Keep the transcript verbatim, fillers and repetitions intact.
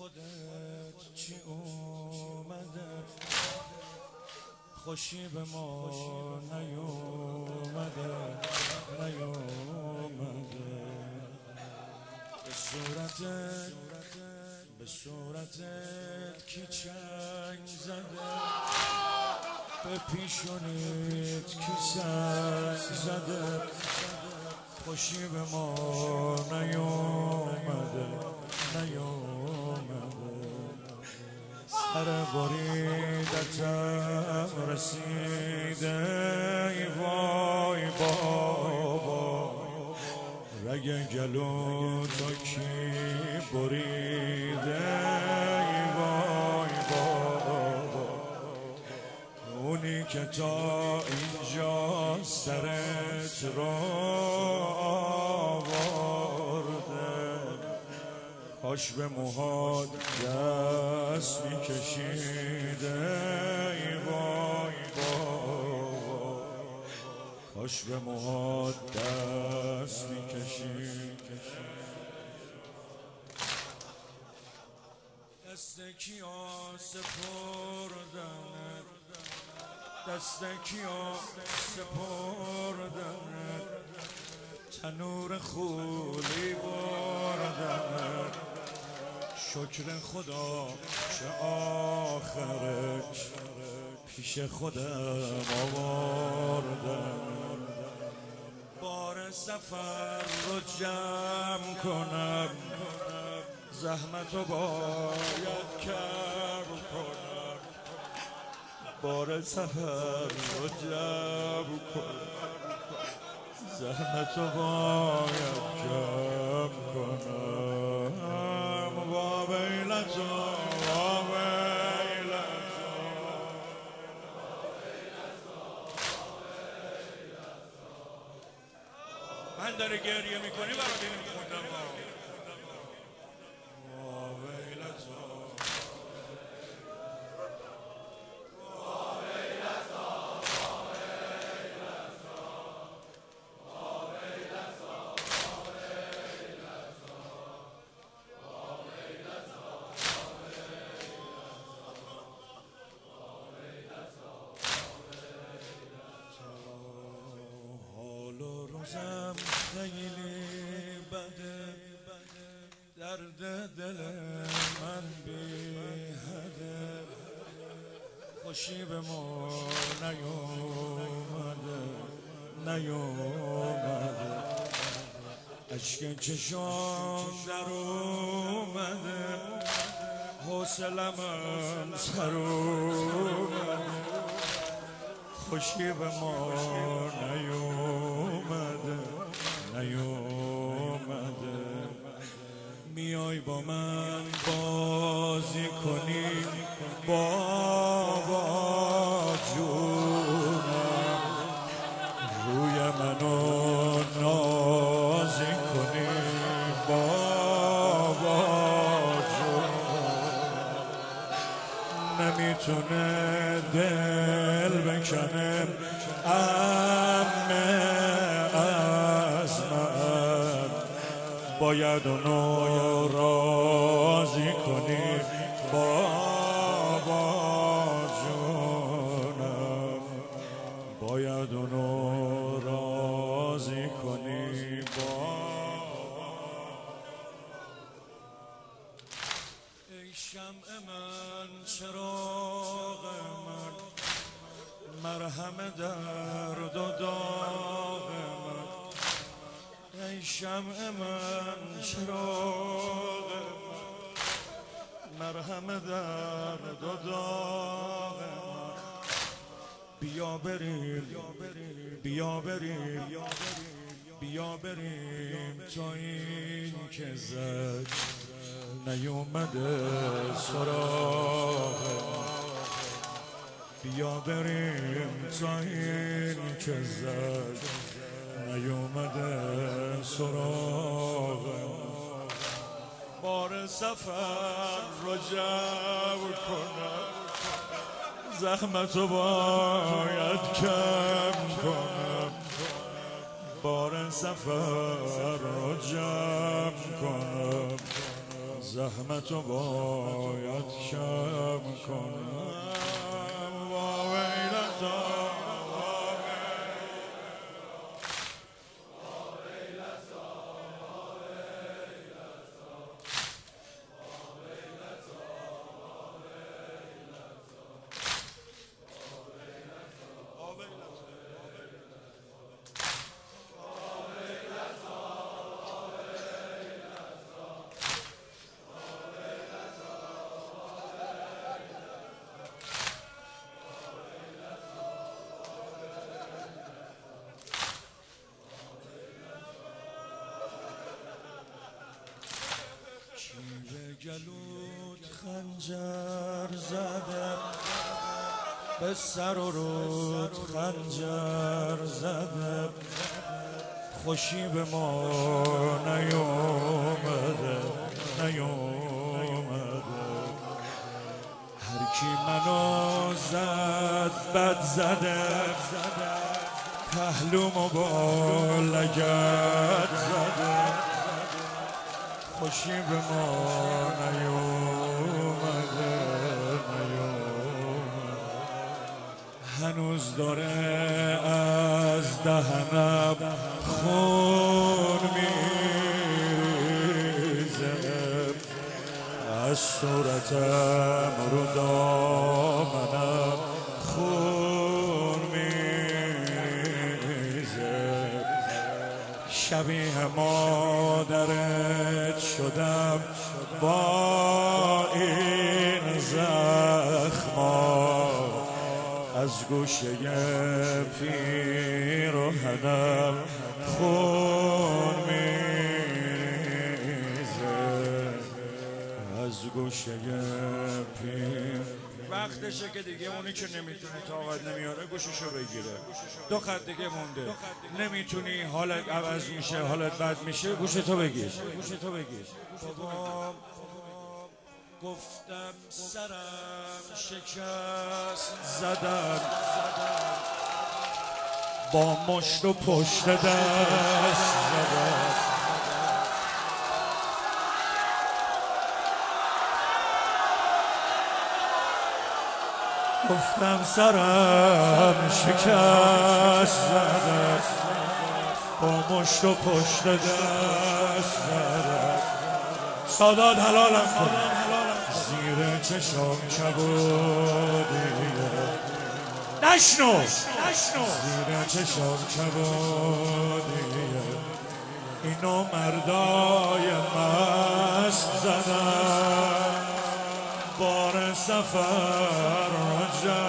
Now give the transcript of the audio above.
خودت چی اومده، خوشی به ما نیومده نیومده به صورتت به صورتت کی چنگ زده، به پیشونیت کی سنگ زده، خوشی به ما نیومده نیومده سر بریدتم رسیده ای وای بابا، رگ گلو تا کی بریده ای وای بابا، اونی که تا اینجا سرت را کاش به موهات دست میکشیده ای وای بابا، کاش به موهات دست میکشید. دست کیا سپردنت، دست کیا سپردنت، تنور خولی بردنت، شکر خدا چه آخرش پیش خودم آوردم، بار سفر رو جمع کنم، زحمت رو باید کم کنم، بار سفر رو جمع کنم، زحمت رو باید کم کنم، وا ویلتا وا ویلتا من داره گریه میکنی برای این میخوندم وا ویلتا روزم خیلی بده، درد دل من بیهده، خوشی به ما نیومده نیومده، اشک چشام در اومده، حوصله‌ام سر اومده، خوشی به ما نیومده نیومده، میای با من بازی کنی بابا جونم، روی منو نازی کنی بابا جونم، نمیتونه دل بکنه امه از من، باید اونو راضی کنی بابا جونم، باید اونو راضی کنی بابا. ای شمع من چراغ من، مرهم درد و داغ من، ای شمع من چراغ من، مرهم درد و داغ من، بیا بریم بیا بریم بیا بریم تا این که زد نیومده سراغ من، بیا بریم تا این که زد نیومده سراغ من، بار سفر رو جمع کنم، زحمت رو باید کم کنم، بار سفر رو جمع کنم، زحمتو باید کم کنم. وا ویلتا گلوت خنجر زده، به سر و رود خنجر زده، خوشی به ما نیومده نیومده. هر کی منو زد بد زده، پهلومو با لگد زده، خوشی به ما نیومده نیومده. هنوز داره از دهنم خون میریزه، از صورتم رو دامنم خون میریزه. شبیه مادرت شدم با این زخما، از گوشه پیراهنم خون میریزه، از گوشه پیر. وقتشه که دیگه اونی که نمیتونه طاقت نمیاره گوششو بگیره. دو خط دیگه مونده، نمیتونی، حالت عوض میشه، حالت بد میشه، گوشتو بگیر گوشتو بگیر. بابا گفتم سرم شکست زدم، با مشت و پشت دست زدم. گفتم سرم شکست زدم، با مشت و پشت دست زدم. سادات حلالم کن، زیر چشم کبودیه نشنو، زیر چشم کبودیه. اینو مردای مست زدن، بار سفر رجب